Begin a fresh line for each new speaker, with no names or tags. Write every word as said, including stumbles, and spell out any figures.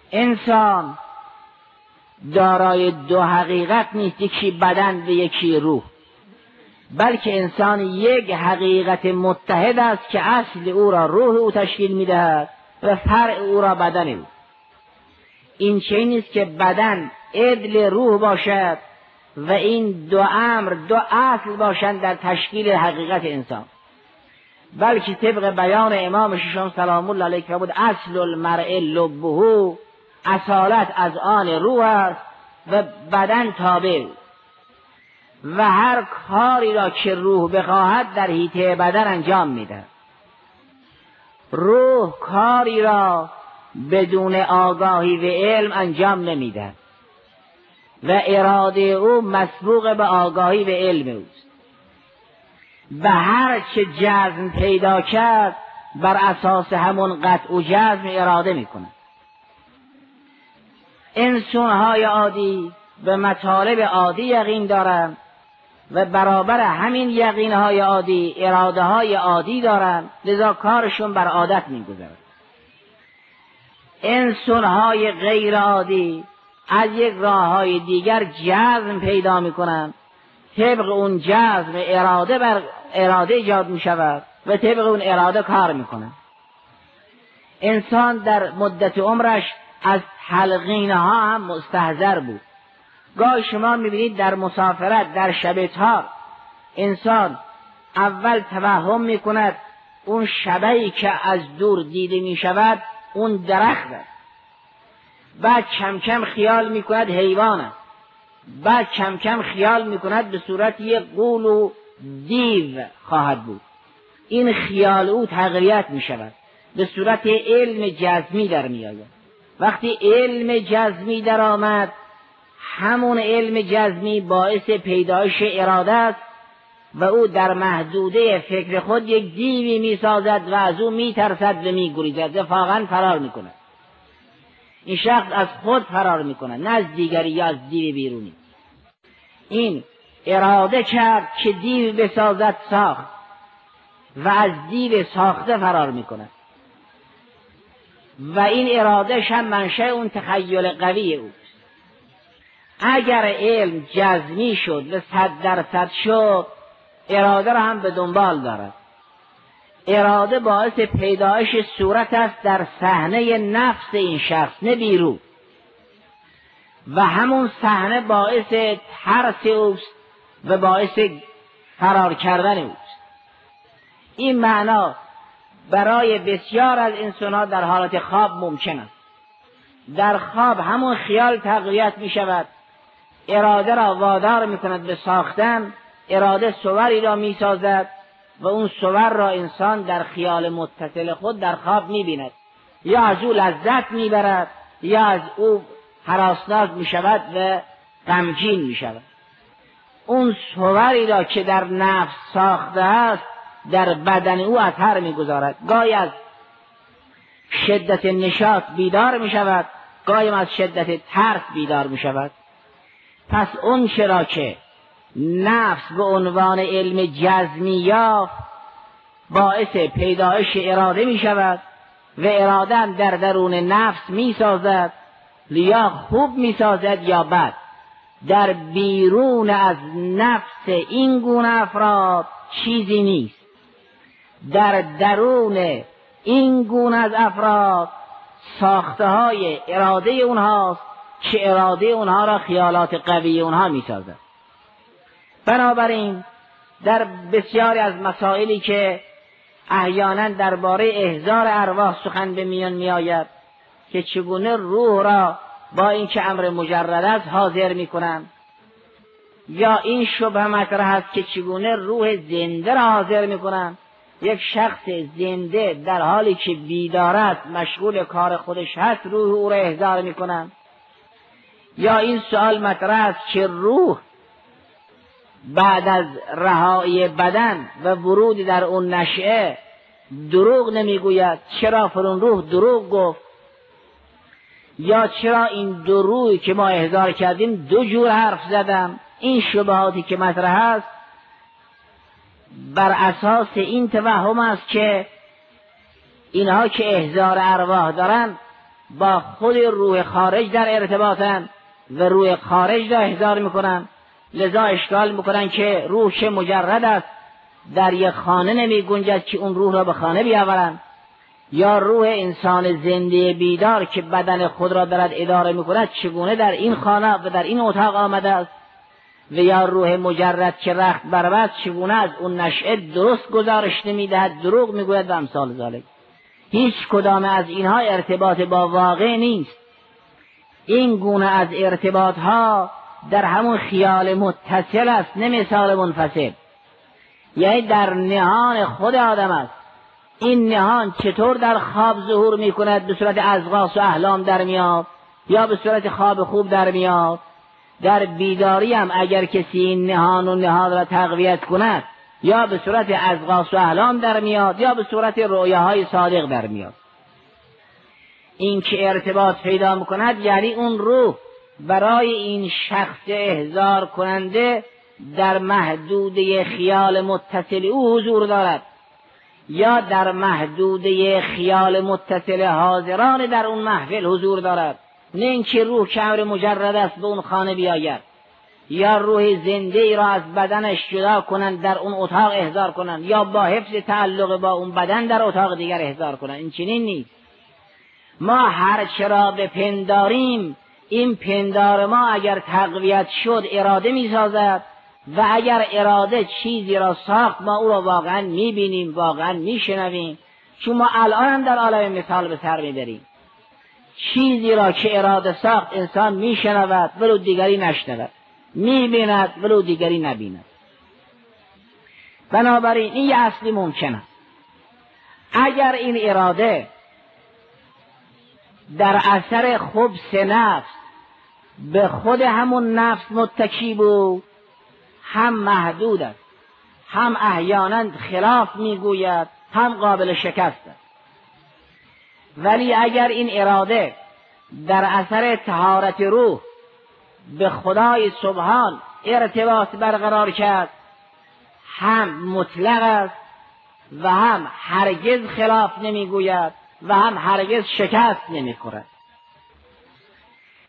انسان دارای دو حقیقت نیست، یکی بدن و یکی روح، بلکه انسان یک حقیقت متحد است که اصل او را روح او تشکیل می‌دهد و فرع او را بدن او. این چه نیست که بدن عدل روح باشد و این دو امر دو اصل باشند در تشکیل حقیقت انسان، بلکه طبق بیان امام ششم سلام الله علیه که بود اصل المرء لبه، اصالت از آن روح است و بدن تابع و هر کاری را که روح بخواهد در حیطه بدن انجام میده. روح کاری را بدون آگاهی و علم انجام نمیده و اراده او مسبوق به آگاهی و علم اوست و هر چه جزم پیدا کرد بر اساس همون قطع و جزم اراده میکنه. انسان‌های عادی به مطالب عادی یقین دارند و برابر همین یقین‌های عادی اراده‌های عادی دارند، لذا کارشون بر عادت می‌گذرد. انسان‌های غیر عادی از یک راه‌های دیگر جزم پیدا می‌کنند، طبق اون جزم اراده بر اراده ایجاد می‌شود و طبق اون اراده کار می‌کنند. انسان در مدت عمرش از تلقین‌ها هم مستحضر بود. گاهی شما می‌بینید در مسافرت در شب تار انسان اول توهم می‌کند اون شبه‌ای که از دور دیده می‌شود اون درخت است، بعد کم کم خیال می‌کند حیوان است، بعد کم کم خیال می‌کند به صورت یک غول و دیو خواهد بود. این خیال او تقویت می‌شود، به صورت علم جزمی در می‌آید. وقتی علم جزمی در آمد، همون علم جزمی باعث پیدایش اراده است و او در محدوده فکر خود یک دیوی می‌سازد و از او می‌ترسد و می‌گریزد و واقعاً فرار می‌کند. این شخص از خود فرار می‌کند، نه از دیگری یا از دیو بیرونی. این اراده کرد که دیو بسازد، ساخت و از دیو ساخته فرار می‌کند و این ارادهش هم منشأ اون تخیل قوی اوست. اگر علم جزمی شد و صد درصد شد، اراده را هم به دنبال دارد. اراده باعث پیدایش صورت است در صحنه نفس این شخص، نه بیرون، و همون صحنه باعث ترس اوست و باعث فرار کردن اوست. این معنا برای بسیار از انسان‌ها در حالت خواب ممکن است. در خواب همون خیال تقویت می شود، اراده را وادار می کند به ساختن، اراده صوری را می سازد و اون صور را انسان در خیال متصل خود در خواب می بیند، یا از او لذت می برد یا از او هراسناک می شود و غمگین می شود. اون صوری را که در نفس ساخته است در بدن او اثر می گذارد. گاهی از شدت نشاط بیدار می شود، گاهی از شدت ترس بیدار می شود. پس اون چرا که نفس به عنوان علم جزمی یافت باعث پیدایش اراده می شود و اراده هم در درون نفس می سازد، یا خوب می سازد یا بد. در بیرون از نفس این گونه افراد چیزی نیست، در درون این گونه از افراد ساخته های اراده اونهاست که اراده اونها را خیالات قوی اونها می سازد. بنابراین در بسیاری از مسائلی که احیانا درباره احضار ارواح سخن به میان می آید که چگونه روح را با این که امر مجرد است حاضر می کنند، یا این شبه مطرح است که چگونه روح زنده را حاضر می کنند. یک شخص زنده در حالی که بیدار است مشغول کار خودش هست، روح او را احضار می کنند. یا این سوال مطرح است که روح بعد از رهایی بدن و ورود در اون نشأه دروغ نمیگوید، چرا فرون روح دروغ گفت؟ یا چرا این دو روحی که ما احضار کردیم دو جور حرف زدم؟ این شبهاتی که مطرح است بر اساس این توهم است که اینها که احضار ارواح دارن با خود روح خارج در ارتباطن و روح خارج را احضار میکنن، لذا اشکال میکنن که روح که مجرد است در یک خانه نمی گنجد که اون روح را به خانه بیاورن، یا روح انسان زنده بیدار که بدن خود را دارد اداره میکند چگونه در این خانه و در این اتاق آمده است، و یا روح مجرد که رخت بربست چگونه از اون نشأه درست گزارش نمیدهد، دروغ میگوید و امثال ذالک. هیچ کدام از اینها ارتباط با واقع نیست. این گونه از ارتباط ها در همون خیال متصل است، نه مثال منفصل، یعنی در نهان خود آدم است. این نهان چطور در خواب ظهور می کند؟ به صورت ازغاث و احلام در میاد یا به صورت خواب خوب در میاد. در بیداری هم اگر کسی این نهان و نهاد را تقویت کند یا به صورت ازغاث و احلام در میاد یا به صورت رؤیاهای صادق در میاد. این که ارتباط پیدا میکند یعنی اون روح برای این شخص احضار کننده در محدوده خیال متصل او حضور دارد یا در محدوده خیال متصل حاضران در اون محفل حضور دارد، نه اینکه روح که امر مجرد است به اون خانه بیاید یا روح زنده ای را از بدنش جدا کنند در اون اتاق احضار کنند یا با حفظ تعلق با اون بدن در اتاق دیگر احضار کنند. این چنین نیست. ما هر چرا بپنداریم این پندار ما اگر تقویت شد اراده می سازد و اگر اراده چیزی را ساخت ما او را واقعا می بینیم، واقعا می شنویم. چون ما الان هم در عالم مثال به سر می بریم. چیزی را که اراده ساخت انسان می شنود ولو دیگری نشنود، می بیند ولو دیگری نبیند. بنابراین این یه اصلی ممکنه. اگر این اراده در اثر خبث نفس به خود همون نفس متکی بود، هم محدود است، هم احیانا خلاف میگوید، هم قابل شکست است. ولی اگر این اراده در اثر طهارت روح به خدای سبحان ارتباط برقرار کرد، هم مطلق است و هم هرگز خلاف نمیگوید و هم هرگز شکست نمیخورد.